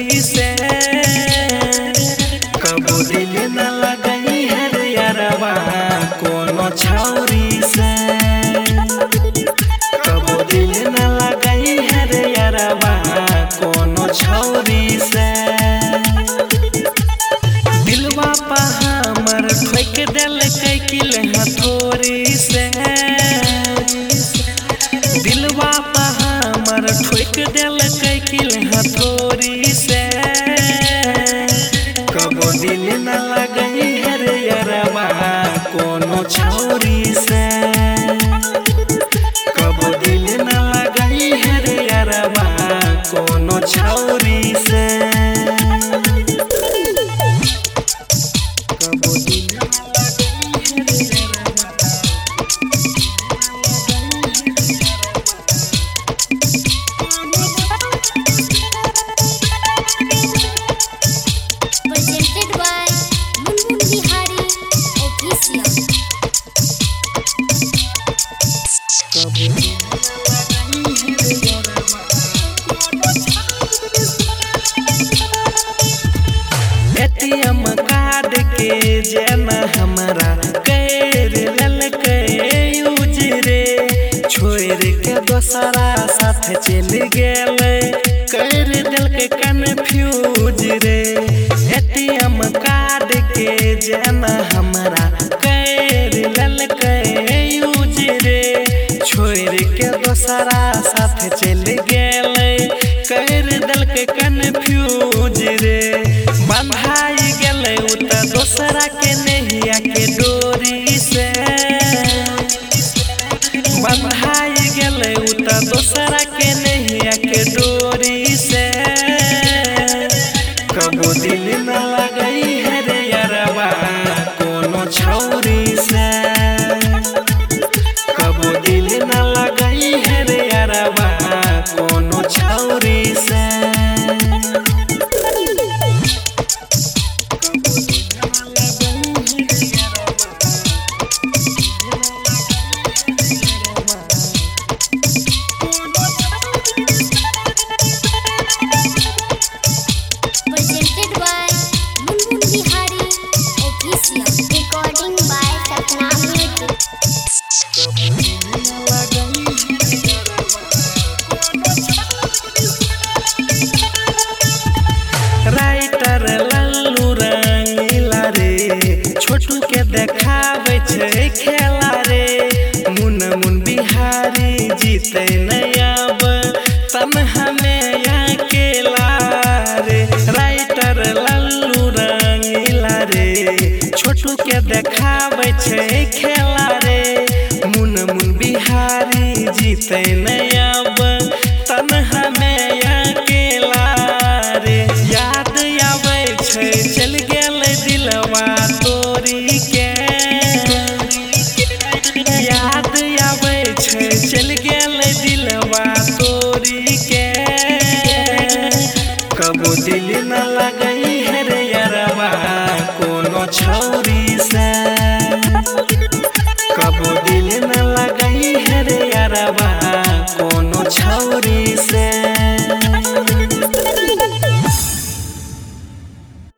छौरी से कबो दिल न लगई है रे यारवा कोनो छौरी से कबो दिल न लगई है रे यारवा कोनो छौरी से दिलवा पा हमर ठोक देल किल हथौड़ी से दिलवा पा हमर ठोक देल किल हथौड़ी से कबो दिल न लगई है रे यारवा कोनो छौरी से कबो दिल न लगई है रे यारवा कोनो छौरी से एटीएम कार्ड के जेना हमरा कर ललकै यूज रे छोड़ के दोसरा साथ चल गेलै कर देलकै कन्फ्यूज रे एटीएम कार्ड के जेना हमरा कर ललकै यूज रे छोड़ के दोसरा साथ चल गेलै कर देलकै कन्फ्यूज रे बंधाई गेलै उ त दोसरा के नहिया के डोरी से बंधाई गेलै उ त दोसरा के नहिया के डोरी से कबो दिल न लगई है रे यारवा कोनो छौरी से कबो दिल न लगई है रे यारवा कोनो छौरी से राइटर लल्लू रंगीला रे छोटू के देखावे छै खेला रे मुन मुन बिहारी जीते नयाब तन्हा में अकेला रे राइटर लल्लू रंगीला रे छोटू के देखावे छै खेला रे मुन मुन बिहारी जीते नयाब तन्हा में अकेला रे याद आवे छै चल गेलै दिलवा तोरी के याद आवे छै चल गेलै दिलवा तोरी के कबो दिल न लगई है रे यारवा कोनो छौ